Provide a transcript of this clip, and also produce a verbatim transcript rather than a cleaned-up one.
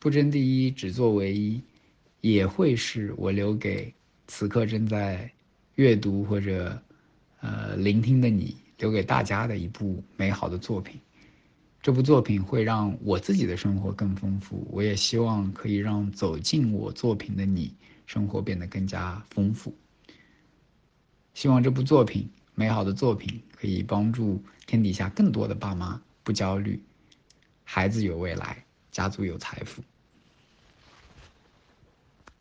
不争第一，只做唯一，也会是我留给此刻正在阅读或者呃聆听的你，留给大家的一部美好的作品。这部作品会让我自己的生活更丰富，我也希望可以让走进我作品的你，生活变得更加丰富。希望这部作品，美好的作品，可以帮助天底下更多的爸妈不焦虑，孩子有未来，家族有财富。